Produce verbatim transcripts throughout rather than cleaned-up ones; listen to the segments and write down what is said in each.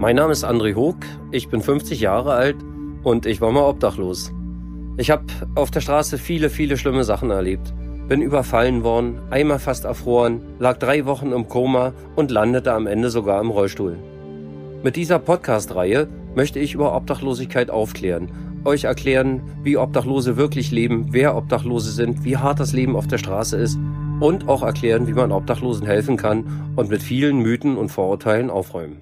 Mein Name ist André Hoog, ich bin fünfzig Jahre alt und ich war mal obdachlos. Ich habe auf der Straße viele, viele schlimme Sachen erlebt. Bin überfallen worden, einmal fast erfroren, lag drei Wochen im Koma und landete am Ende sogar im Rollstuhl. Mit dieser Podcast-Reihe möchte ich über Obdachlosigkeit aufklären, euch erklären, wie Obdachlose wirklich leben, wer Obdachlose sind, wie hart das Leben auf der Straße ist und auch erklären, wie man Obdachlosen helfen kann und mit vielen Mythen und Vorurteilen aufräumen.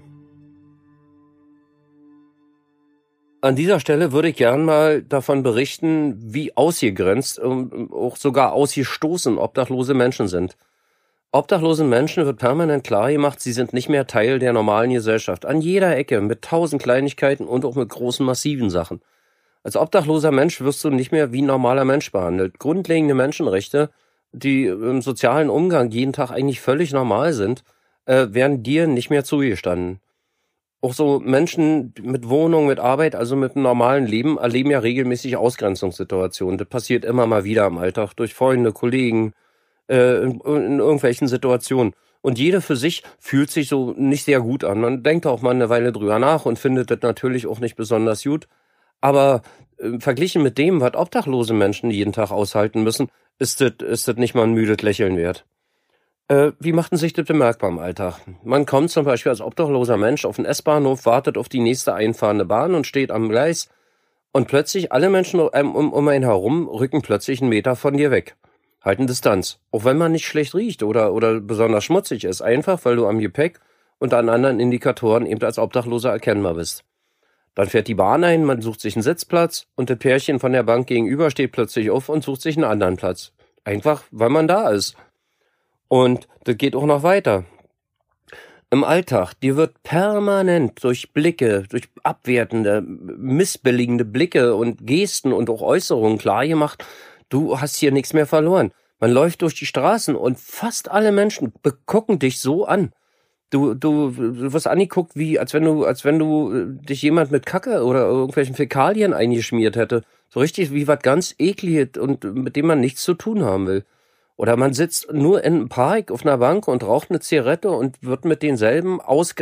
An dieser Stelle würde ich gern mal davon berichten, wie ausgegrenzt und auch sogar ausgestoßen obdachlose Menschen sind. Obdachlosen Menschen wird permanent klar gemacht, sie sind nicht mehr Teil der normalen Gesellschaft. An jeder Ecke, mit tausend Kleinigkeiten und auch mit großen, massiven Sachen. Als obdachloser Mensch wirst du nicht mehr wie ein normaler Mensch behandelt. Grundlegende Menschenrechte, die im sozialen Umgang jeden Tag eigentlich völlig normal sind, äh, werden dir nicht mehr zugestanden. Auch so Menschen mit Wohnung, mit Arbeit, also mit einem normalen Leben, erleben ja regelmäßig Ausgrenzungssituationen. Das passiert immer mal wieder im Alltag durch Freunde, Kollegen, äh, in, in irgendwelchen Situationen. Und jede für sich fühlt sich so nicht sehr gut an. Man denkt auch mal eine Weile drüber nach und findet das natürlich auch nicht besonders gut. Aber äh, verglichen mit dem, was obdachlose Menschen jeden Tag aushalten müssen, ist das, ist das nicht mal ein müdes Lächeln wert. Äh, wie macht denn sich das bemerkbar im Alltag? Man kommt zum Beispiel als obdachloser Mensch auf den S-Bahnhof, wartet auf die nächste einfahrende Bahn und steht am Gleis und plötzlich alle Menschen um, um, um einen herum rücken plötzlich einen Meter von dir weg. Halten Distanz. Auch wenn man nicht schlecht riecht oder, oder besonders schmutzig ist. Einfach, weil du am Gepäck und an anderen Indikatoren eben als Obdachloser erkennbar bist. Dann fährt die Bahn ein, man sucht sich einen Sitzplatz und das Pärchen von der Bank gegenüber steht plötzlich auf und sucht sich einen anderen Platz. Einfach, weil man da ist. Und das geht auch noch weiter. Im Alltag, dir wird permanent durch Blicke, durch abwertende, missbilligende Blicke und Gesten und auch Äußerungen klargemacht, du hast hier nichts mehr verloren. Man läuft durch die Straßen und fast alle Menschen gucken dich so an. Du, du, du wirst angeguckt, wie, als wenn du, als wenn du dich jemand mit Kacke oder irgendwelchen Fäkalien eingeschmiert hätte. So richtig wie was ganz Ekliges und mit dem man nichts zu tun haben will. Oder man sitzt nur in einem Park auf einer Bank und raucht eine Zigarette und wird mit denselben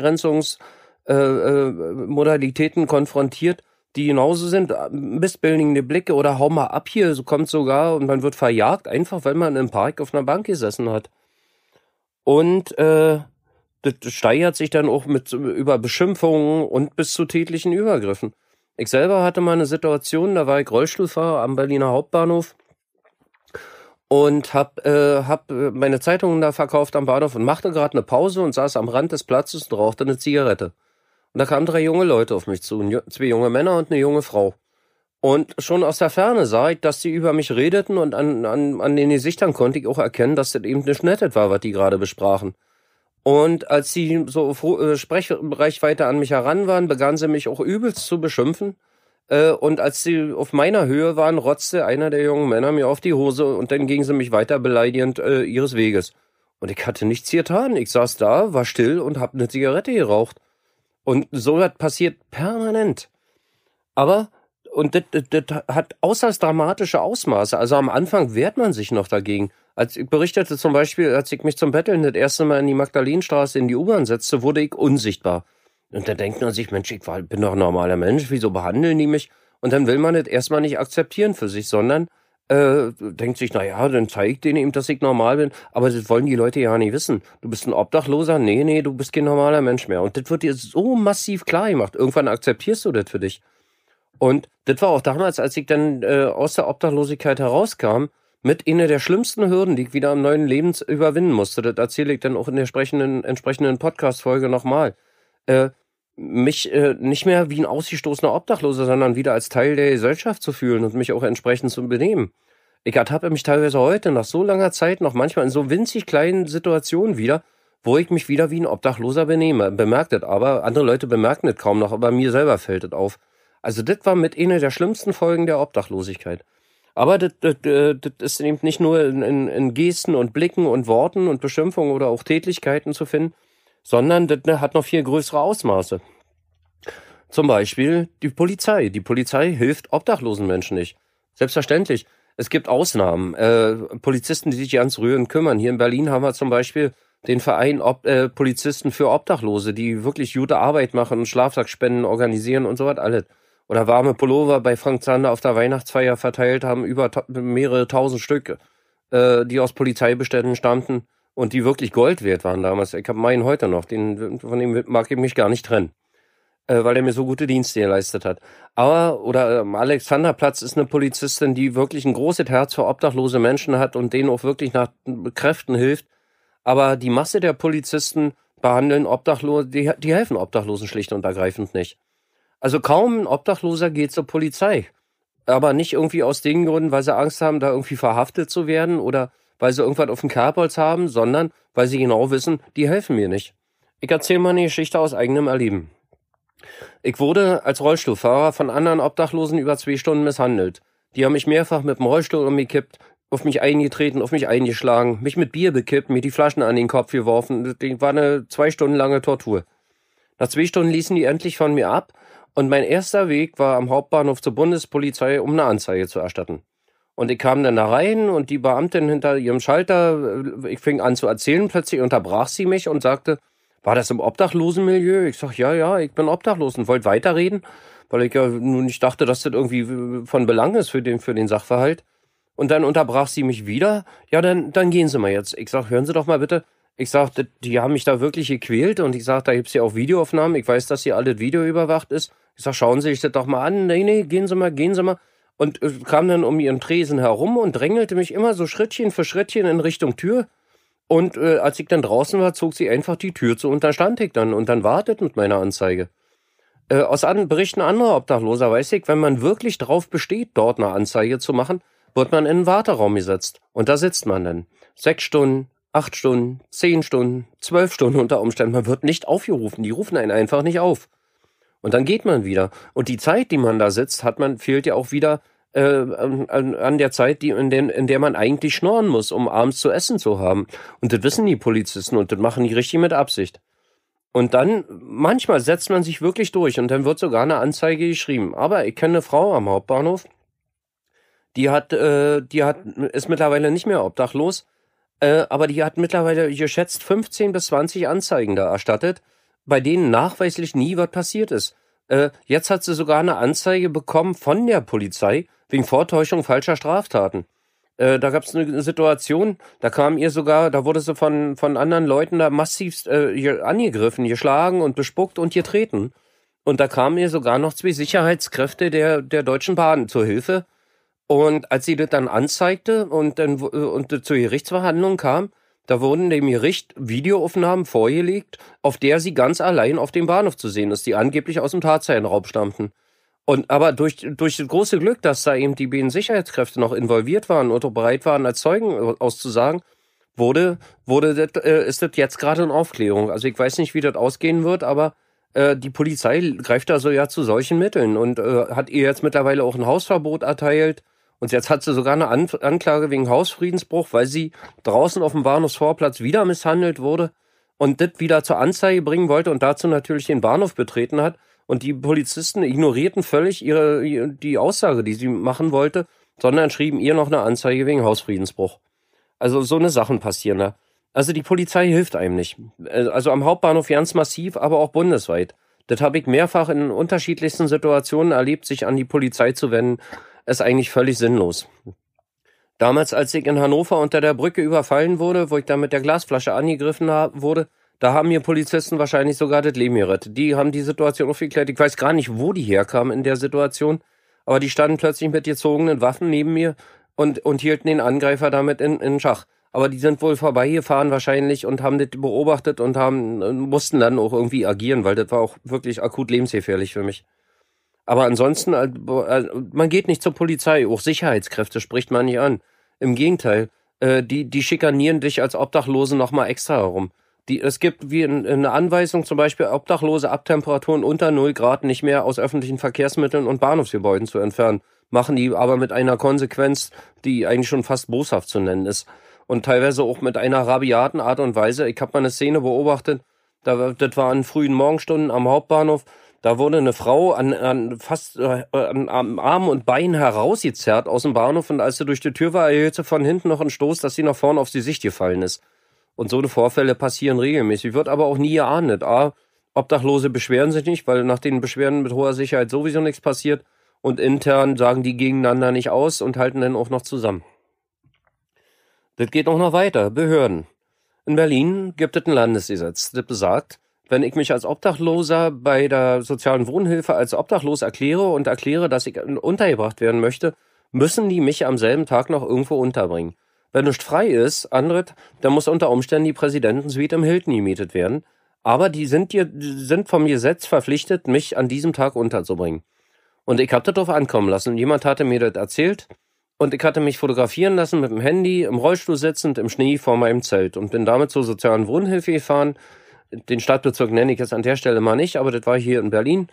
Ausgrenzungsmodalitäten äh, äh, konfrontiert, die genauso sind. Missbilligende Blicke oder hau mal ab hier, so kommt sogar und man wird verjagt, einfach weil man im Park auf einer Bank gesessen hat. Und äh, das steigert sich dann auch mit über Beschimpfungen und bis zu tätlichen Übergriffen. Ich selber hatte mal eine Situation, da war ich Rollstuhlfahrer am Berliner Hauptbahnhof und hab, äh, hab meine Zeitungen da verkauft am Bahnhof und machte gerade eine Pause und saß am Rand des Platzes und rauchte eine Zigarette. Und da kamen drei junge Leute auf mich zu, zwei junge Männer und eine junge Frau. Und schon aus der Ferne sah ich, dass sie über mich redeten und an, an, an den Gesichtern konnte ich auch erkennen, dass das eben nicht nett war, was die gerade besprachen. Und als sie so auf äh, Sprechreichweite an mich heran waren, begannen sie mich auch übelst zu beschimpfen. Äh, und als sie auf meiner Höhe waren, rotzte einer der jungen Männer mir auf die Hose und dann gingen sie mich weiter beleidigend äh, ihres Weges. Und ich hatte nichts getan. Ich saß da, war still und hab eine Zigarette geraucht. Und so was passiert permanent. Aber, und das, das, das hat äußerst dramatische Ausmaße. Also am Anfang wehrt man sich noch dagegen. Als ich berichtete zum Beispiel, als ich mich zum Betteln das erste Mal in die Magdalenenstraße in die U-Bahn setzte, wurde ich unsichtbar. Und da denkt man sich, Mensch, ich war, bin doch ein normaler Mensch, wieso behandeln die mich? Und dann will man das erstmal nicht akzeptieren für sich, sondern äh, denkt sich, naja, dann zeig ich denen eben, dass ich normal bin. Aber das wollen die Leute ja nicht wissen. Du bist ein Obdachloser? Nee, nee, du bist kein normaler Mensch mehr. Und das wird dir so massiv klar gemacht. Irgendwann akzeptierst du das für dich. Und das war auch damals, als ich dann äh, aus der Obdachlosigkeit herauskam, mit einer der schlimmsten Hürden, die ich wieder im neuen Leben überwinden musste. Das erzähle ich dann auch in der entsprechenden, entsprechenden Podcast-Folge nochmal. Äh, mich äh, nicht mehr wie ein ausgestoßener Obdachloser, sondern wieder als Teil der Gesellschaft zu fühlen und mich auch entsprechend zu benehmen. Ich ertappe mich teilweise heute nach so langer Zeit noch manchmal in so winzig kleinen Situationen wieder, wo ich mich wieder wie ein Obdachloser benehme. Bemerkt das aber, andere Leute bemerken das kaum noch, aber mir selber fällt das auf. Also das war mit einer der schlimmsten Folgen der Obdachlosigkeit. Aber das, das, das ist eben nicht nur in, in, in Gesten und Blicken und Worten und Beschimpfungen oder auch Tätlichkeiten zu finden, sondern das hat noch viel größere Ausmaße. Zum Beispiel die Polizei. Die Polizei hilft obdachlosen Menschen nicht. Selbstverständlich. Es gibt Ausnahmen. Äh, Polizisten, die sich ans Rühren kümmern. Hier in Berlin haben wir zum Beispiel den Verein Ob äh, Polizisten für Obdachlose, die wirklich gute Arbeit machen und Schlafsackspenden organisieren und so was alles. Oder warme Pullover bei Frank Zander auf der Weihnachtsfeier verteilt haben, über ta mehrere tausend Stück, äh, die aus Polizeibeständen stammten und die wirklich Gold wert waren damals. Ich habe meinen heute noch, den, von dem mag ich mich gar nicht trennen, äh, weil er mir so gute Dienste geleistet hat. Aber, oder am Alexanderplatz ist eine Polizistin, die wirklich ein großes Herz für obdachlose Menschen hat und denen auch wirklich nach Kräften hilft. Aber die Masse der Polizisten behandeln Obdachlose, die, die helfen Obdachlosen schlicht und ergreifend nicht. Also kaum ein Obdachloser geht zur Polizei. Aber nicht irgendwie aus den Gründen, weil sie Angst haben, da irgendwie verhaftet zu werden oder weil sie irgendwas auf dem Kerbholz haben, sondern weil sie genau wissen, die helfen mir nicht. Ich erzähle mal eine Geschichte aus eigenem Erleben. Ich wurde als Rollstuhlfahrer von anderen Obdachlosen über zwei Stunden misshandelt. Die haben mich mehrfach mit dem Rollstuhl umgekippt, auf mich eingetreten, auf mich eingeschlagen, mich mit Bier bekippt, mir die Flaschen an den Kopf geworfen. Das war eine zwei Stunden lange Tortur. Nach zwei Stunden ließen die endlich von mir ab und mein erster Weg war am Hauptbahnhof zur Bundespolizei, um eine Anzeige zu erstatten. Und ich kam dann da rein und die Beamtin hinter ihrem Schalter, ich fing an zu erzählen, plötzlich unterbrach sie mich und sagte, war das im Obdachlosenmilieu? Ich sag, ja, ja, ich bin obdachlos und wollte weiterreden, weil ich ja nun nicht dachte, dass das irgendwie von Belang ist für den, für den Sachverhalt. Und dann unterbrach sie mich wieder. Ja, dann, dann gehen Sie mal jetzt. Ich sag, hören Sie doch mal bitte. Ich sag, die haben mich da wirklich gequält und ich sag, da gibt's ja auch Videoaufnahmen. Ich weiß, dass hier alles Video überwacht ist. Ich sag, schauen Sie sich das doch mal an. Nee, nee, gehen Sie mal, gehen Sie mal. Und äh, kam dann um ihren Tresen herum und drängelte mich immer so Schrittchen für Schrittchen in Richtung Tür. Und äh, als ich dann draußen war, zog sie einfach die Tür zu und da stand ich dann und dann wartet mit meiner Anzeige. Äh, aus an Berichten anderer Obdachloser weiß ich, wenn man wirklich drauf besteht, dort eine Anzeige zu machen, wird man in einen Warteraum gesetzt. Und da sitzt man dann. Sechs Stunden, acht Stunden, zehn Stunden, zwölf Stunden unter Umständen. Man wird nicht aufgerufen. Die rufen einen einfach nicht auf. Und dann geht man wieder. Und die Zeit, die man da sitzt, hat man, fehlt ja auch wieder äh, an, an der Zeit, die, in, den, in der man eigentlich schnorren muss, um abends zu essen zu haben. Und das wissen die Polizisten und das machen die richtig mit Absicht. Und dann, manchmal setzt man sich wirklich durch und dann wird sogar eine Anzeige geschrieben. Aber ich kenne eine Frau am Hauptbahnhof, die hat, äh, die hat, ist mittlerweile nicht mehr obdachlos, äh, aber die hat mittlerweile geschätzt fünfzehn bis zwanzig Anzeigen da erstattet, bei denen nachweislich nie was passiert ist. Äh, jetzt hat sie sogar eine Anzeige bekommen von der Polizei wegen Vortäuschung falscher Straftaten. Äh, da gab es eine Situation, da kam ihr sogar, da wurde sie von von anderen Leuten da massivst äh, angegriffen, geschlagen und bespuckt und getreten. Und da kamen ihr sogar noch zwei Sicherheitskräfte der der Deutschen Bahn zur Hilfe. Und als sie das dann anzeigte und dann und zur Gerichtsverhandlung kam, da wurden dem Gericht Videoaufnahmen vorgelegt, auf der sie ganz allein auf dem Bahnhof zu sehen ist, die angeblich aus dem Tatzeilenraub stammten. Und aber durch durch das große Glück, dass da eben die beiden Sicherheitskräfte noch involviert waren und auch bereit waren, als Zeugen auszusagen, wurde wurde das, äh, ist das jetzt gerade in Aufklärung. Also ich weiß nicht, wie das ausgehen wird, aber äh, die Polizei greift da so ja zu solchen Mitteln und äh, hat ihr jetzt mittlerweile auch ein Hausverbot erteilt. Und jetzt hat sie sogar eine An- Anklage wegen Hausfriedensbruch, weil sie draußen auf dem Bahnhofsvorplatz wieder misshandelt wurde und das wieder zur Anzeige bringen wollte und dazu natürlich den Bahnhof betreten hat. Und die Polizisten ignorierten völlig ihre die Aussage, die sie machen wollte, sondern schrieben ihr noch eine Anzeige wegen Hausfriedensbruch. Also so eine Sachen passieren da. Also die Polizei hilft einem nicht. Also am Hauptbahnhof ganz massiv, aber auch bundesweit. Das habe ich mehrfach in unterschiedlichsten Situationen erlebt, sich an die Polizei zu wenden, ist eigentlich völlig sinnlos. Damals, als ich in Hannover unter der Brücke überfallen wurde, wo ich da mit der Glasflasche angegriffen hab, wurde, da haben mir Polizisten wahrscheinlich sogar das Leben gerettet. Die haben die Situation aufgeklärt. Ich weiß gar nicht, wo die herkamen in der Situation, aber die standen plötzlich mit gezogenen Waffen neben mir und, und hielten den Angreifer damit in, in Schach. Aber die sind wohl vorbeigefahren wahrscheinlich und haben das beobachtet und haben mussten dann auch irgendwie agieren, weil das war auch wirklich akut lebensgefährlich für mich. Aber ansonsten, man geht nicht zur Polizei, auch Sicherheitskräfte spricht man nicht an. Im Gegenteil, die, die schikanieren dich als Obdachlose nochmal extra herum. Die, es gibt wie eine Anweisung, zum Beispiel Obdachlose ab Temperaturen unter null Grad nicht mehr aus öffentlichen Verkehrsmitteln und Bahnhofsgebäuden zu entfernen. Machen die aber mit einer Konsequenz, die eigentlich schon fast boshaft zu nennen ist. Und teilweise auch mit einer rabiaten Art und Weise. Ich habe mal eine Szene beobachtet, da, das war in frühen Morgenstunden am Hauptbahnhof. Da wurde eine Frau an, an fast äh, an, am Arm und Bein herausgezerrt aus dem Bahnhof und als sie durch die Tür war, erhielt sie von hinten noch einen Stoß, dass sie nach vorne auf die Sicht gefallen ist. Und so eine Vorfälle passieren regelmäßig. Wird aber auch nie geahndet. A, Obdachlose beschweren sich nicht, weil nach den Beschwerden mit hoher Sicherheit sowieso nichts passiert. Und intern sagen die gegeneinander nicht aus und halten dann auch noch zusammen. Das geht auch noch weiter. Behörden. In Berlin gibt es ein Landesgesetz, das besagt, wenn ich mich als Obdachloser bei der sozialen Wohnhilfe als obdachlos erkläre und erkläre, dass ich untergebracht werden möchte, müssen die mich am selben Tag noch irgendwo unterbringen. Wenn nicht frei ist, anderes, dann muss unter Umständen die Präsidentensuite im Hilton gemietet werden. Aber die sind, die sind vom Gesetz verpflichtet, mich an diesem Tag unterzubringen. Und ich habe das drauf ankommen lassen. Jemand hatte mir das erzählt und ich hatte mich fotografieren lassen mit dem Handy, im Rollstuhl sitzend, im Schnee vor meinem Zelt und bin damit zur sozialen Wohnhilfe gefahren. Den Stadtbezirk nenne ich jetzt an der Stelle mal nicht, aber das war hier in Berlin.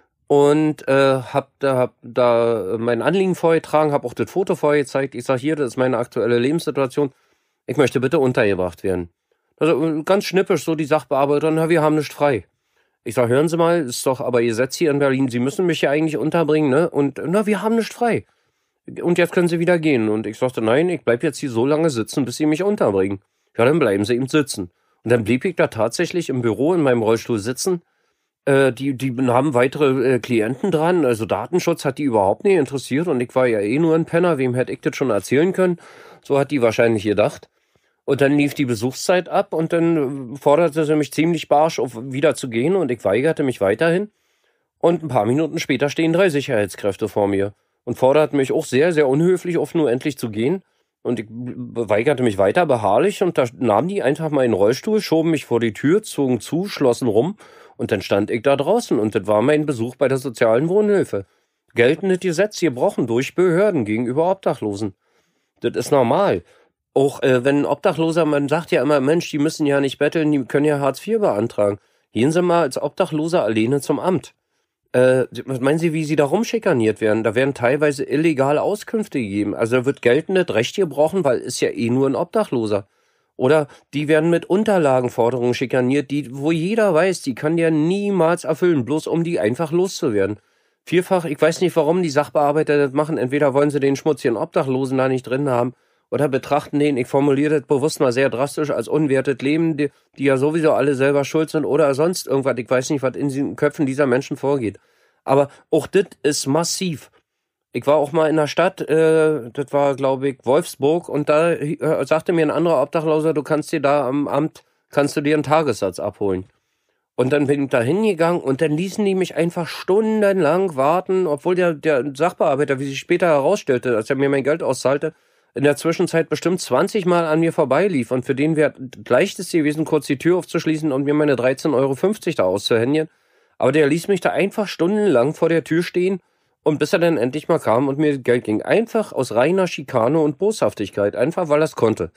Und äh, hab da, hab da mein Anliegen vorgetragen, hab auch das Foto vorgezeigt. Ich sag hier, das ist meine aktuelle Lebenssituation. Ich möchte bitte untergebracht werden. Also ganz schnippisch so die Sachbearbeiter, na, wir haben nicht frei. Ich sag, hören Sie mal, ist doch aber Gesetz hier in Berlin, Sie müssen mich ja eigentlich unterbringen, ne? Und na, wir haben nicht frei. Und jetzt können Sie wieder gehen. Und ich sagte, nein, ich bleib jetzt hier so lange sitzen, bis Sie mich unterbringen. Ja, dann bleiben Sie eben sitzen. Und dann blieb ich da tatsächlich im Büro in meinem Rollstuhl sitzen. Äh, die, die haben weitere äh, Klienten dran. Also Datenschutz hat die überhaupt nicht interessiert. Und ich war ja eh nur ein Penner. Wem hätte ich das schon erzählen können? So hat die wahrscheinlich gedacht. Und dann lief die Besuchszeit ab und dann forderte sie mich ziemlich barsch auf, wieder zu gehen. Und ich weigerte mich weiterhin. Und ein paar Minuten später stehen drei Sicherheitskräfte vor mir und forderten mich auch sehr, sehr unhöflich auf, nur endlich zu gehen. Und ich weigerte mich weiter beharrlich und da nahmen die einfach meinen Rollstuhl, schoben mich vor die Tür, zogen zu, schlossen rum und dann stand ich da draußen und das war mein Besuch bei der sozialen Wohnhilfe. Geltendes Gesetz gebrochen durch Behörden gegenüber Obdachlosen. Das ist normal. Auch äh, wenn ein Obdachloser, man sagt ja immer, Mensch, die müssen ja nicht betteln, die können ja Hartz vier beantragen. Gehen Sie mal als Obdachloser alleine zum Amt. Äh, meinen Sie, wie Sie da rumschikaniert werden? Da werden teilweise illegale Auskünfte gegeben. Also da wird geltendes Recht gebrochen, weil ist ja eh nur ein Obdachloser. Oder die werden mit Unterlagenforderungen schikaniert, die, wo jeder weiß, die kann der niemals erfüllen, bloß um die einfach loszuwerden. Vielfach, ich weiß nicht, warum die Sachbearbeiter das machen. Entweder wollen sie den schmutzigen Obdachlosen da nicht drin haben oder betrachten den, ich formuliere das bewusst mal sehr drastisch, als unwertes Leben, die, die ja sowieso alle selber schuld sind oder sonst irgendwas. Ich weiß nicht, was in den Köpfen dieser Menschen vorgeht. Aber auch das ist massiv. Ich war auch mal in der Stadt, äh, das war, glaube ich, Wolfsburg, und da äh, sagte mir ein anderer Obdachloser, du kannst dir da am Amt, kannst du dir einen Tagessatz abholen. Und dann bin ich da hingegangen und dann ließen die mich einfach stundenlang warten, obwohl der, der Sachbearbeiter, wie sich später herausstellte, als er mir mein Geld auszahlte, in der Zwischenzeit bestimmt zwanzig Mal an mir vorbeilief. Und für den wäre leichtest gewesen, kurz die Tür aufzuschließen und mir meine dreizehn Euro fünfzig da auszuhändigen. Aber der ließ mich da einfach stundenlang vor der Tür stehen, und bis er dann endlich mal kam und mir Geld ging. Einfach aus reiner Schikane und Boshaftigkeit. Einfach, weil er es konnte.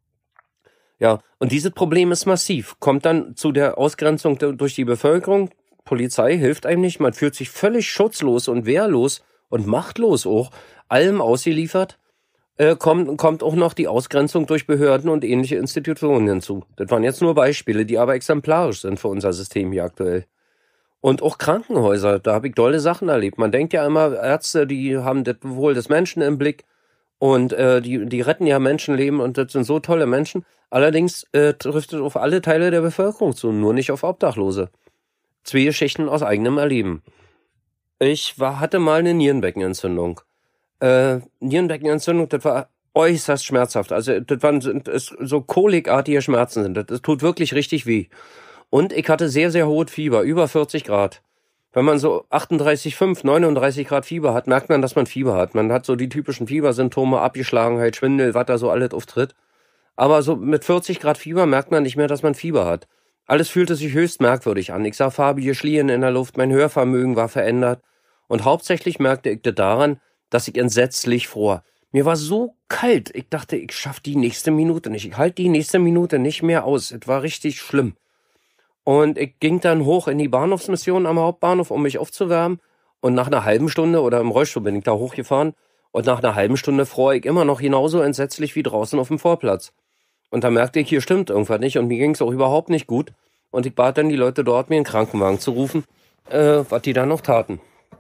Ja, und dieses Problem ist massiv. Kommt dann zu der Ausgrenzung durch die Bevölkerung. Polizei hilft einem nicht. Man fühlt sich völlig schutzlos und wehrlos und machtlos auch, allem ausgeliefert. Äh, kommt, kommt auch noch die Ausgrenzung durch Behörden und ähnliche Institutionen hinzu. Das waren jetzt nur Beispiele, die aber exemplarisch sind für unser System hier aktuell. Und auch Krankenhäuser, da habe ich tolle Sachen erlebt. Man denkt ja immer, Ärzte, die haben das Wohl des Menschen im Blick und äh, die, die retten ja Menschenleben und das sind so tolle Menschen. Allerdings äh, trifft es auf alle Teile der Bevölkerung zu, nur nicht auf Obdachlose. Zwei Geschichten aus eigenem Erleben. Ich war, hatte mal eine Nierenbeckenentzündung. Äh, Nierenbeckenentzündung, das war äußerst schmerzhaft. Also das waren das, so kolikartige Schmerzen sind. Das, das tut wirklich richtig weh. Und ich hatte sehr, sehr hohes Fieber, über vierzig Grad. Wenn man so achtunddreißig Komma fünf, neununddreißig Grad Fieber hat, merkt man, dass man Fieber hat. Man hat so die typischen Fiebersymptome, Abgeschlagenheit, Schwindel, was da so alles auftritt. Aber so mit vierzig Grad Fieber merkt man nicht mehr, dass man Fieber hat. Alles fühlte sich höchst merkwürdig an. Ich sah farbige Schlieren in der Luft, mein Hörvermögen war verändert. Und hauptsächlich merkte ich das daran, dass ich entsetzlich fror. Mir war so kalt, ich dachte, ich schaff die nächste Minute nicht. Ich halte die nächste Minute nicht mehr aus. Es war richtig schlimm. Und ich ging dann hoch in die Bahnhofsmission am Hauptbahnhof, um mich aufzuwärmen. Und nach einer halben Stunde, oder im Rollstuhl bin ich da hochgefahren, und nach einer halben Stunde fror ich immer noch genauso entsetzlich wie draußen auf dem Vorplatz. Und da merkte ich, hier stimmt irgendwas nicht, und mir ging es auch überhaupt nicht gut. Und ich bat dann die Leute dort, mir einen Krankenwagen zu rufen, äh, was die dann noch taten.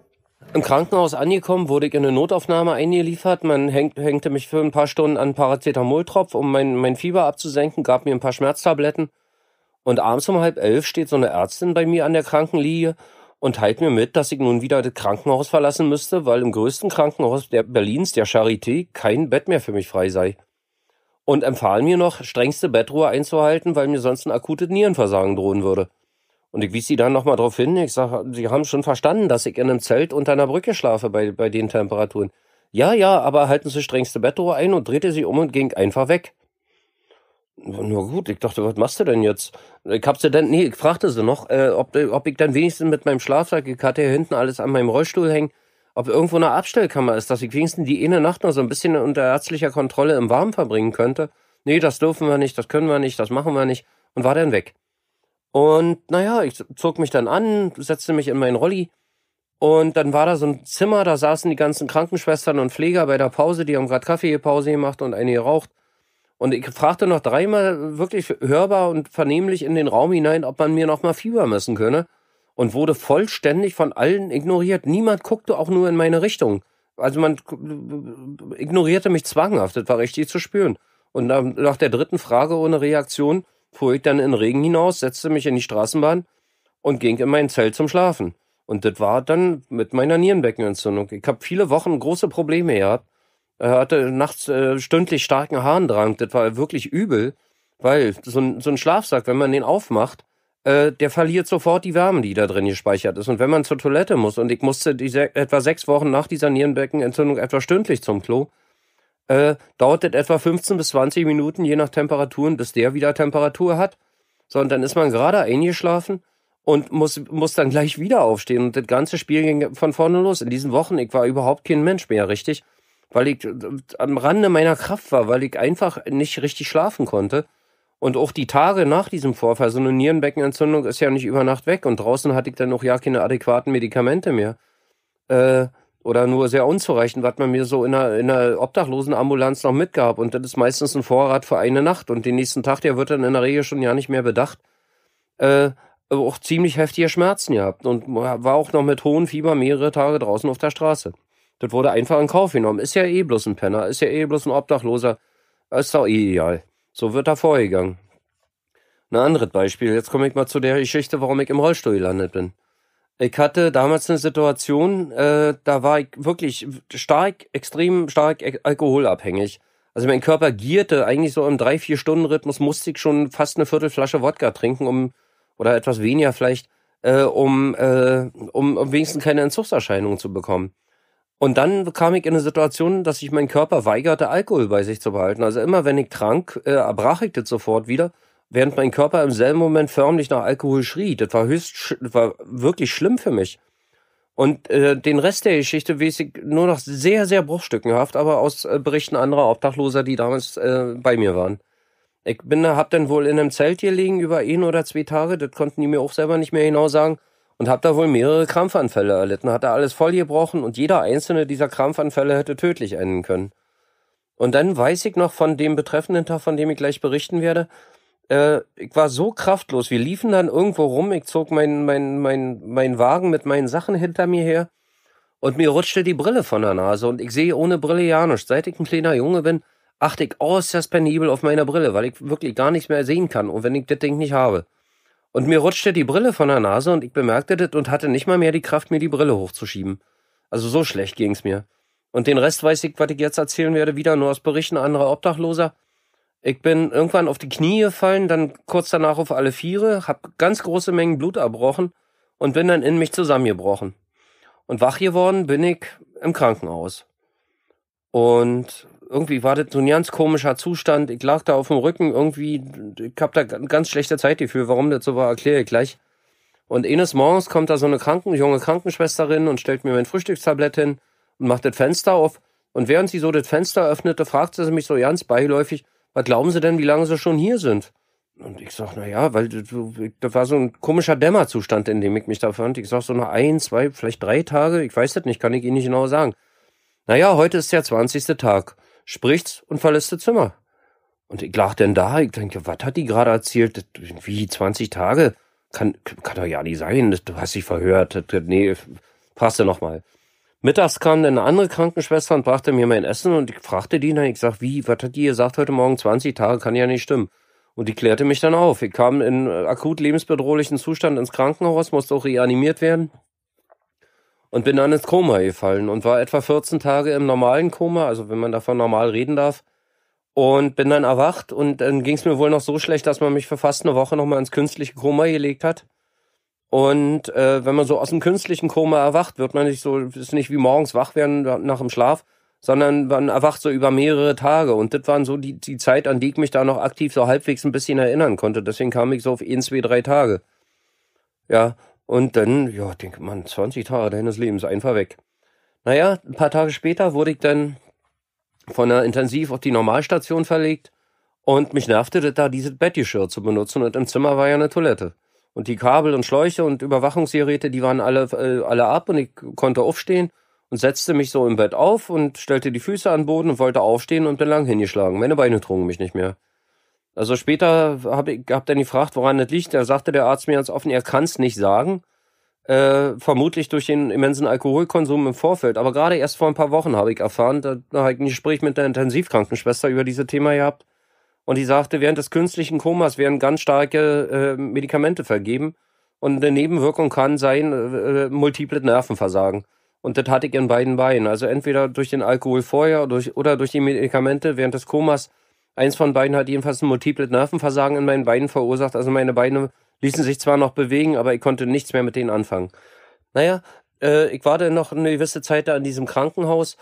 Im Krankenhaus angekommen, wurde ich in eine Notaufnahme eingeliefert. Man häng, hängte mich für ein paar Stunden an einen Paracetamoltropf, um mein, mein Fieber abzusenken, gab mir ein paar Schmerztabletten. Und abends um halb elf steht so eine Ärztin bei mir an der Krankenliege und teilt mir mit, dass ich nun wieder das Krankenhaus verlassen müsste, weil im größten Krankenhaus der Berlins, der Charité, kein Bett mehr für mich frei sei. Und empfahl mir noch, strengste Bettruhe einzuhalten, weil mir sonst ein akutes Nierenversagen drohen würde. Und ich wies sie dann nochmal drauf hin. Ich sage, Sie haben schon verstanden, dass ich in einem Zelt unter einer Brücke schlafe bei, bei den Temperaturen. Ja, ja, aber halten Sie strengste Bettruhe ein, und drehte sie um und ging einfach weg. Nur gut, ich dachte, was machst du denn jetzt? Ich hab sie dann, nee, ich fragte sie noch, äh, ob, ob ich dann wenigstens mit meinem Schlafsack, ich hatte hier hinten alles an meinem Rollstuhl hängen, ob irgendwo eine Abstellkammer ist, dass ich wenigstens die eine Nacht noch so ein bisschen unter ärztlicher Kontrolle im Warmen verbringen könnte. Nee, das dürfen wir nicht, das können wir nicht, das machen wir nicht. Und war dann weg. Und naja, ich zog mich dann an, setzte mich in meinen Rolli. Und dann war da so ein Zimmer, da saßen die ganzen Krankenschwestern und Pfleger bei der Pause, die haben gerade Kaffeepause gemacht und eine geraucht. Und ich fragte noch dreimal wirklich hörbar und vernehmlich in den Raum hinein, ob man mir noch mal Fieber messen könne. Und wurde vollständig von allen ignoriert. Niemand guckte auch nur in meine Richtung. Also man ignorierte mich zwanghaft, das war richtig zu spüren. Und nach der dritten Frage ohne Reaktion fuhr ich dann in den Regen hinaus, setzte mich in die Straßenbahn und ging in mein Zelt zum Schlafen. Und das war dann mit meiner Nierenbeckenentzündung. Ich habe viele Wochen große Probleme gehabt. Er hatte nachts äh, stündlich starken Harndrang. Das war wirklich übel, weil so ein, so ein Schlafsack, wenn man den aufmacht, äh, der verliert sofort die Wärme, die da drin gespeichert ist. Und wenn man zur Toilette muss, und ich musste diese, etwa sechs Wochen nach dieser Nierenbeckenentzündung etwa stündlich zum Klo, äh, dauert das etwa fünfzehn bis zwanzig Minuten, je nach Temperaturen, bis der wieder Temperatur hat. So, und dann ist man gerade eingeschlafen und muss, muss dann gleich wieder aufstehen. Und das ganze Spiel ging von vorne los. In diesen Wochen, ich war überhaupt kein Mensch mehr, richtig? Weil ich am Rande meiner Kraft war, weil ich einfach nicht richtig schlafen konnte. Und auch die Tage nach diesem Vorfall, so eine Nierenbeckenentzündung ist ja nicht über Nacht weg. Und draußen hatte ich dann auch ja keine adäquaten Medikamente mehr. Äh, oder nur sehr unzureichend, was man mir so in einer, in einer Obdachlosenambulanz noch mitgab. Und das ist meistens ein Vorrat für eine Nacht. Und den nächsten Tag, der wird dann in der Regel schon ja nicht mehr bedacht. Äh, auch ziemlich heftige Schmerzen gehabt. Und war auch noch mit hohem Fieber mehrere Tage draußen auf der Straße. Das wurde einfach in Kauf genommen. Ist ja eh bloß ein Penner, ist ja eh bloß ein Obdachloser. Ist doch eh egal. So wird da vorgegangen. Ein anderes Beispiel. Jetzt komme ich mal zu der Geschichte, warum ich im Rollstuhl gelandet bin. Ich hatte damals eine Situation, äh, da war ich wirklich stark, extrem stark alkoholabhängig. Also mein Körper gierte eigentlich so im drei vier Stunden Rhythmus, musste ich schon fast eine Viertelflasche Wodka trinken, um, oder etwas weniger vielleicht, äh, um, äh, um, um wenigstens keine Entzugserscheinungen zu bekommen. Und dann kam ich in eine Situation, dass sich mein Körper weigerte, Alkohol bei sich zu behalten. Also immer wenn ich trank, äh, erbrach ich das sofort wieder, während mein Körper im selben Moment förmlich nach Alkohol schrie. Das war höchst, das war wirklich schlimm für mich. Und äh, den Rest der Geschichte weiß ich nur noch sehr, sehr bruchstückenhaft, aber aus äh, Berichten anderer Obdachloser, die damals äh, bei mir waren. Ich bin, hab dann wohl in einem Zelt gelegen über ein oder zwei Tage, das konnten die mir auch selber nicht mehr genau sagen. Und hab da wohl mehrere Krampfanfälle erlitten, hatte alles vollgebrochen und jeder einzelne dieser Krampfanfälle hätte tödlich enden können. Und dann weiß ich noch von dem betreffenden Tag, von dem ich gleich berichten werde, äh, ich war so kraftlos, wir liefen dann irgendwo rum, ich zog meinen mein, mein, mein Wagen mit meinen Sachen hinter mir her und mir rutschte die Brille von der Nase und ich sehe ohne Brille ja nichts. Seit ich ein kleiner Junge bin, achte ich äußerst penibel auf meine Brille, weil ich wirklich gar nichts mehr sehen kann, und wenn ich das Ding nicht habe. Und mir rutschte die Brille von der Nase und ich bemerkte das und hatte nicht mal mehr die Kraft, mir die Brille hochzuschieben. Also so schlecht ging's mir. Und den Rest weiß ich, was ich jetzt erzählen werde, wieder nur aus Berichten anderer Obdachloser. Ich bin irgendwann auf die Knie gefallen, dann kurz danach auf alle Viere, hab ganz große Mengen Blut erbrochen und bin dann in mich zusammengebrochen. Und wach geworden bin ich im Krankenhaus. Und irgendwie war das so ein ganz komischer Zustand. Ich lag da auf dem Rücken, irgendwie, ich hab da ein ganz schlechte Zeitgefühl, warum das so war, erkläre ich gleich. Und eines Morgens kommt da so eine Kranken, junge Krankenschwesterin und stellt mir mein Frühstückstablett hin und macht das Fenster auf. Und während sie so das Fenster öffnete, fragte sie mich so ganz beiläufig, was glauben Sie denn, wie lange Sie schon hier sind? Und ich sag, na ja, weil das war so ein komischer Dämmerzustand, in dem ich mich da fand. Ich sag so nach ein, zwei, vielleicht drei Tage, ich weiß das nicht, kann ich Ihnen nicht genau sagen. Naja, heute ist der zwanzigste Tag. Spricht's und verlässt das Zimmer. Und ich lag denn da, ich denke, was hat die gerade erzählt? Das, wie, zwanzig Tage? Kann, kann doch ja nicht sein, du hast dich verhört. Das, nee, passte nochmal. Mittags kam dann eine andere Krankenschwester und brachte mir mein Essen und ich fragte die dann, ich sag, wie, was hat die gesagt heute Morgen, zwanzig Tage, kann ja nicht stimmen. Und die klärte mich dann auf. Ich kam in äh, akut lebensbedrohlichen Zustand ins Krankenhaus, musste auch reanimiert werden und bin dann ins Koma gefallen und war etwa vierzehn Tage im normalen Koma, also wenn man davon normal reden darf, und bin dann erwacht und dann ging es mir wohl noch so schlecht, dass man mich für fast eine Woche nochmal ins künstliche Koma gelegt hat. Und äh, wenn man so aus dem künstlichen Koma erwacht, wird man nicht so, ist nicht wie morgens wach werden nach dem Schlaf, sondern man erwacht so über mehrere Tage. Und das waren so die, die Zeit, an die ich mich da noch aktiv so halbwegs ein bisschen erinnern konnte. Deswegen kam ich so auf ein, zwei, drei Tage. Ja, und dann, ja, denke man, zwanzig Tage deines Lebens einfach weg. Naja, ein paar Tage später wurde ich dann von der Intensiv auf die Normalstation verlegt und mich nervte das da, dieses Bettgeschirr zu benutzen und im Zimmer war ja eine Toilette. Und die Kabel und Schläuche und Überwachungsgeräte, die waren alle, äh, alle ab und ich konnte aufstehen und setzte mich so im Bett auf und stellte die Füße an den Boden und wollte aufstehen und bin lang hingeschlagen. Meine Beine trugen mich nicht mehr. Also später habe ich hab dann gefragt, woran das liegt. Da sagte der Arzt mir ganz offen, er kann es nicht sagen. Äh, vermutlich durch den immensen Alkoholkonsum im Vorfeld. Aber gerade erst vor ein paar Wochen habe ich erfahren, da, da habe ich ein Gespräch mit der Intensivkrankenschwester über dieses Thema gehabt. Und die sagte, während des künstlichen Komas werden ganz starke äh, Medikamente vergeben. Und eine Nebenwirkung kann sein, äh, multiple Nervenversagen. Und das hatte ich in beiden Beinen. Also entweder durch den Alkohol vorher oder durch, oder durch die Medikamente während des Komas. Eins von beiden hat jedenfalls ein multiple Nervenversagen in meinen Beinen verursacht. Also meine Beine ließen sich zwar noch bewegen, aber ich konnte nichts mehr mit denen anfangen. Naja, äh, ich war dann noch eine gewisse Zeit da in diesem Krankenhaus.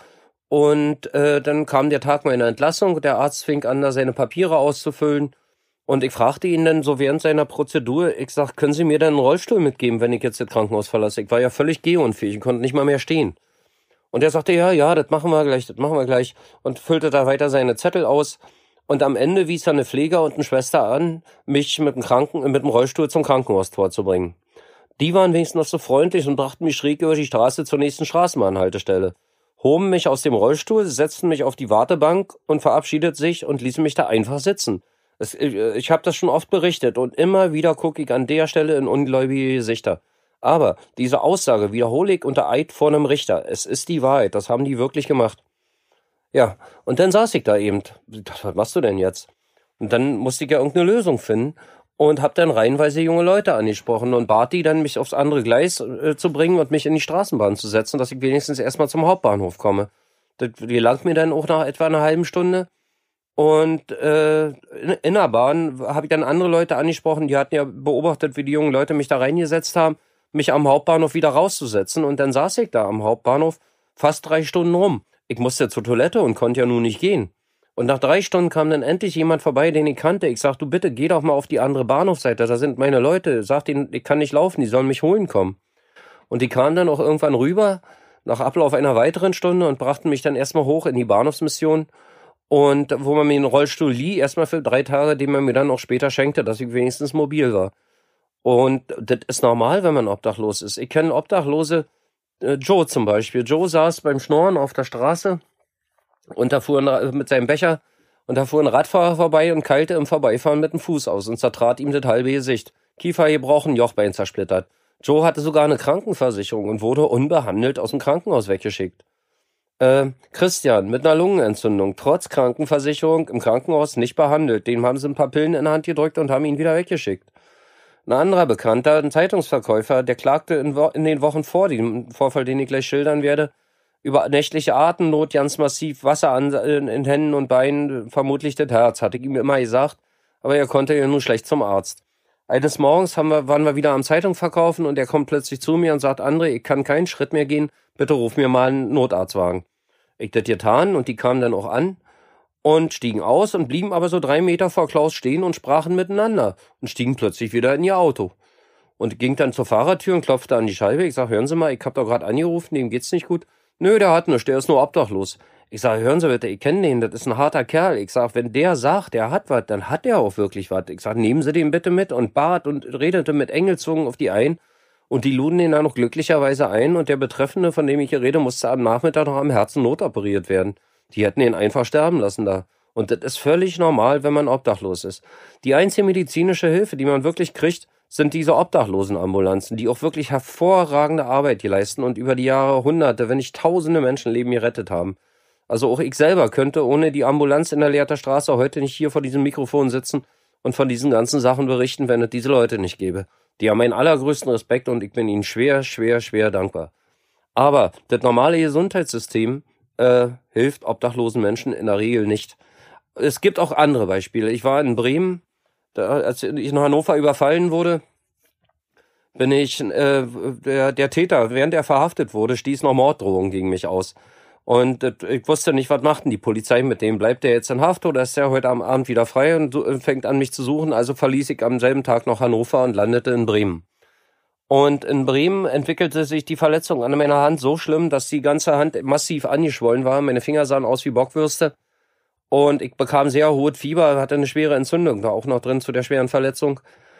Und äh, dann kam der Tag meiner Entlassung. Der Arzt fing an, da seine Papiere auszufüllen. Und ich fragte ihn dann so während seiner Prozedur, ich sag, können Sie mir denn einen Rollstuhl mitgeben, wenn ich jetzt das Krankenhaus verlasse? Ich war ja völlig gehunfähig, ich konnte nicht mal mehr stehen. Und er sagte, ja, ja, das machen wir gleich, das machen wir gleich. Und füllte da weiter seine Zettel aus. Und am Ende wies er eine Pfleger und eine Schwester an, mich mit dem Kranken, mit dem Rollstuhl zum Krankenhaustor zu bringen. Die waren wenigstens noch so freundlich und brachten mich schräg über die Straße zur nächsten Straßenbahnhaltestelle. Hoben mich aus dem Rollstuhl, setzten mich auf die Wartebank und verabschiedet sich und ließen mich da einfach sitzen. Es, ich ich habe das schon oft berichtet und immer wieder gucke ich an der Stelle in ungläubige Gesichter. Aber diese Aussage wiederhole ich unter Eid vor einem Richter. Es ist die Wahrheit, das haben die wirklich gemacht. Ja, und dann saß ich da eben. Ich dachte, was machst du denn jetzt? Und dann musste ich ja irgendeine Lösung finden und habe dann reihenweise junge Leute angesprochen und bat die dann, mich aufs andere Gleis äh, zu bringen und mich in die Straßenbahn zu setzen, dass ich wenigstens erstmal zum Hauptbahnhof komme. Das gelang mir dann auch nach etwa einer halben Stunde. Und äh, in, in der Bahn habe ich dann andere Leute angesprochen, die hatten ja beobachtet, wie die jungen Leute mich da reingesetzt haben, mich am Hauptbahnhof wieder rauszusetzen. Und dann saß ich da am Hauptbahnhof fast drei Stunden rum. Ich musste zur Toilette und konnte ja nun nicht gehen. Und nach drei Stunden kam dann endlich jemand vorbei, den ich kannte. Ich sag, du bitte, geh doch mal auf die andere Bahnhofseite, da sind meine Leute. Sag denen, ich kann nicht laufen, die sollen mich holen kommen. Und die kamen dann auch irgendwann rüber, nach Ablauf einer weiteren Stunde und brachten mich dann erstmal hoch in die Bahnhofsmission. Und wo man mir den Rollstuhl lieh, erstmal für drei Tage, den man mir dann auch später schenkte, dass ich wenigstens mobil war. Und das ist normal, wenn man obdachlos ist. Ich kenne Obdachlose, äh, Joe zum Beispiel. Joe saß beim Schnorren auf der Straße und da fuhr ein, mit seinem Becher und da fuhr ein Radfahrer vorbei und keilte im Vorbeifahren mit dem Fuß aus und zertrat ihm das halbe Gesicht. Kiefer gebrochen, Jochbein zersplittert. Joe hatte sogar eine Krankenversicherung und wurde unbehandelt aus dem Krankenhaus weggeschickt. Äh, Christian mit einer Lungenentzündung, trotz Krankenversicherung im Krankenhaus nicht behandelt. Dem haben sie ein paar Pillen in die Hand gedrückt und haben ihn wieder weggeschickt. Ein anderer Bekannter, ein Zeitungsverkäufer, der klagte in, Wo- in den Wochen vor dem Vorfall, den ich gleich schildern werde, über nächtliche Atemnot, ganz massiv Wasser an, in, in Händen und Beinen, vermutlich das Herz, hatte ich ihm immer gesagt, aber er konnte ja nur schlecht zum Arzt. Eines Morgens haben wir, waren wir wieder am Zeitung verkaufen und er kommt plötzlich zu mir und sagt, André, ich kann keinen Schritt mehr gehen, bitte ruf mir mal einen Notarztwagen. Ich das getan und die kamen dann auch an und stiegen aus und blieben aber so drei Meter vor Klaus stehen und sprachen miteinander und stiegen plötzlich wieder in ihr Auto. Und ging dann zur Fahrertür und klopfte an die Scheibe. Ich sag, hören Sie mal, ich hab doch gerade angerufen, dem geht's nicht gut. Nö, der hat nichts, der ist nur obdachlos. Ich sag, hören Sie bitte, ich kenne den, das ist ein harter Kerl. Ich sag, wenn der sagt, der hat was, dann hat der auch wirklich was. Ich sag, nehmen Sie den bitte mit und bat und redete mit Engelzungen auf die ein. Und die luden ihn dann noch glücklicherweise ein und der Betreffende, von dem ich hier rede, musste am Nachmittag noch am Herzen notoperiert werden. Die hätten ihn einfach sterben lassen da. Und das ist völlig normal, wenn man obdachlos ist. Die einzige medizinische Hilfe, die man wirklich kriegt, sind diese Obdachlosenambulanzen, die auch wirklich hervorragende Arbeit hier leisten und über die Jahre Hunderte, wenn nicht Tausende Menschenleben gerettet haben. Also auch ich selber könnte ohne die Ambulanz in der Lehrter Straße heute nicht hier vor diesem Mikrofon sitzen und von diesen ganzen Sachen berichten, wenn es diese Leute nicht gäbe. Die haben meinen allergrößten Respekt und ich bin ihnen schwer, schwer, schwer dankbar. Aber das normale Gesundheitssystem äh, hilft obdachlosen Menschen in der Regel nicht. Es gibt auch andere Beispiele. Ich war in Bremen, da, als ich in Hannover überfallen wurde, bin ich, äh, der, der Täter, während er verhaftet wurde, stieß noch Morddrohungen gegen mich aus. Und äh, ich wusste nicht, was macht denn die Polizei mit dem? Bleibt der jetzt in Haft oder ist der heute am Abend wieder frei und so, fängt an, mich zu suchen? Also verließ ich am selben Tag noch Hannover und landete in Bremen. Und in Bremen entwickelte sich die Verletzung an meiner Hand so schlimm, dass die ganze Hand massiv angeschwollen war. Meine Finger sahen aus wie Bockwürste. Und ich bekam sehr hohes Fieber, hatte eine schwere Entzündung da auch noch drin zu der schweren Verletzung.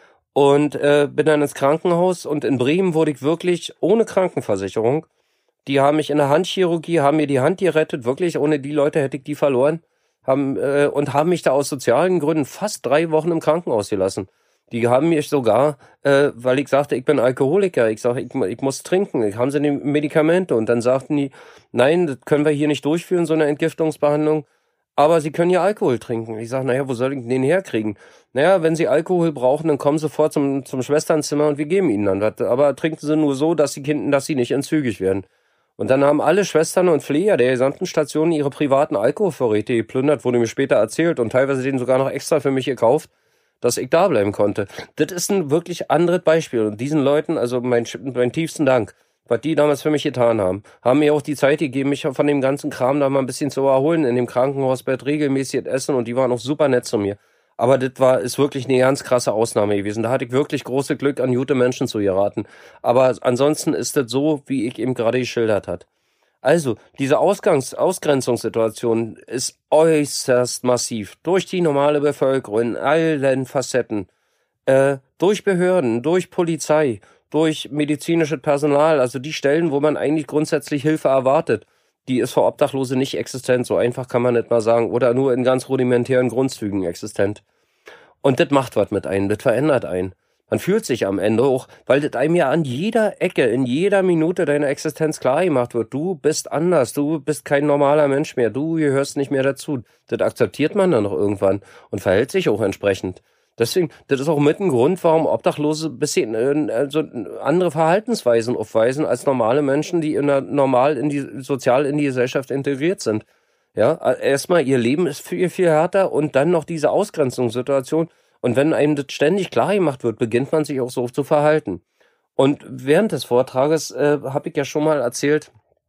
Und äh, bin dann ins Krankenhaus. Und in Bremen wurde ich wirklich ohne Krankenversicherung. Die haben mich in der Handchirurgie, haben mir die Hand gerettet. Wirklich, ohne die Leute hätte ich die verloren. Haben äh, und haben mich da aus sozialen Gründen fast drei Wochen im Krankenhaus gelassen. Die haben mich sogar, äh, weil ich sagte, ich bin Alkoholiker, ich sage, ich, ich muss trinken, ich haben sie die Medikamente und dann sagten die, nein, das können wir hier nicht durchführen, so eine Entgiftungsbehandlung, aber sie können ja Alkohol trinken. Ich sage, naja, wo soll ich den herkriegen? Naja, wenn sie Alkohol brauchen, dann kommen sie sofort zum, zum Schwesternzimmer und wir geben ihnen dann was, aber trinken sie nur so, dass sie Kinder, dass sie nicht entzügig werden. Und dann haben alle Schwestern und Pfleger der gesamten Station ihre privaten Alkoholvorräte geplündert, wurde mir später erzählt und teilweise den sogar noch extra für mich gekauft, dass ich da bleiben konnte. Das ist ein wirklich anderes Beispiel. Und diesen Leuten, also mein, mein tiefsten Dank, was die damals für mich getan haben, haben mir auch die Zeit gegeben, mich von dem ganzen Kram da mal ein bisschen zu erholen, in dem Krankenhausbett regelmäßig essen und die waren auch super nett zu mir. Aber das war, ist wirklich eine ganz krasse Ausnahme gewesen. Da hatte ich wirklich große Glück, an gute Menschen zu geraten. Aber ansonsten ist das so, wie ich eben gerade geschildert hat. Also, diese Ausgangs- Ausgrenzungssituation ist äußerst massiv. Durch die normale Bevölkerung in allen Facetten. Äh, durch Behörden, durch Polizei, durch medizinisches Personal. Also die Stellen, wo man eigentlich grundsätzlich Hilfe erwartet. Die ist für Obdachlose nicht existent. So einfach kann man nicht mal sagen. Oder nur in ganz rudimentären Grundzügen existent. Und das macht was mit einem. Das verändert einen. Man fühlt sich am Ende auch, weil das einem ja an jeder Ecke, in jeder Minute deiner Existenz klar gemacht wird. Du bist anders, du bist kein normaler Mensch mehr, du gehörst nicht mehr dazu. Das akzeptiert man dann noch irgendwann und verhält sich auch entsprechend. Deswegen, das ist auch mit ein Grund, warum Obdachlose ein bisschen äh, also andere Verhaltensweisen aufweisen als normale Menschen, die in der, normal in die, sozial in die Gesellschaft integriert sind. Ja, erstmal ihr Leben ist viel, viel härter und dann noch diese Ausgrenzungssituation. Und wenn einem das ständig klar gemacht wird, beginnt man sich auch so zu verhalten. Und während des Vortrages äh, habe ich ja schon mal erzählt,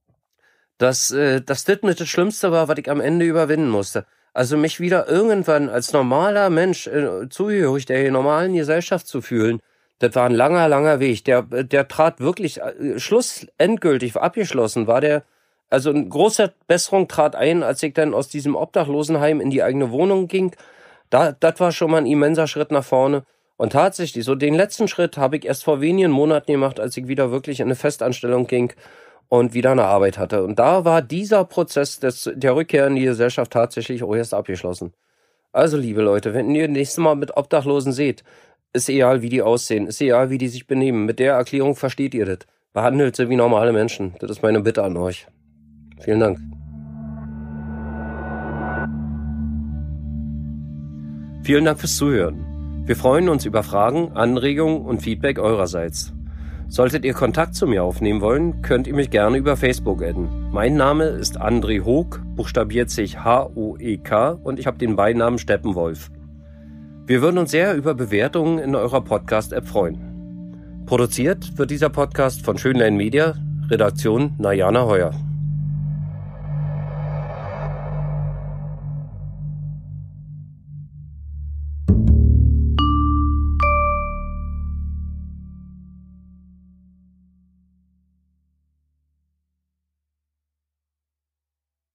dass, äh, dass das mit das Schlimmste war, was ich am Ende überwinden musste. Also mich wieder irgendwann als normaler Mensch äh, zugehörig der normalen Gesellschaft zu fühlen, das war ein langer, langer Weg. Der, der trat wirklich, äh, Schluss endgültig abgeschlossen war der, also eine große Besserung trat ein, als ich dann aus diesem Obdachlosenheim in die eigene Wohnung ging. Da, das war schon mal ein immenser Schritt nach vorne. Und tatsächlich, so den letzten Schritt habe ich erst vor wenigen Monaten gemacht, als ich wieder wirklich in eine Festanstellung ging und wieder eine Arbeit hatte. Und da war dieser Prozess des, der Rückkehr in die Gesellschaft tatsächlich auch erst abgeschlossen. Also, liebe Leute, wenn ihr nächstes Mal mit Obdachlosen seht, ist egal, wie die aussehen, ist egal, wie die sich benehmen. Mit der Erklärung versteht ihr das. Behandelt sie wie normale Menschen. Das ist meine Bitte an euch. Vielen Dank. Vielen Dank fürs Zuhören. Wir freuen uns über Fragen, Anregungen und Feedback eurerseits. Solltet ihr Kontakt zu mir aufnehmen wollen, könnt ihr mich gerne über Facebook adden. Mein Name ist André Hoek, buchstabiert sich H O E K und ich habe den Beinamen Steppenwolf. Wir würden uns sehr über Bewertungen in eurer Podcast-App freuen. Produziert wird dieser Podcast von Schönlein Media, Redaktion Najana Heuer.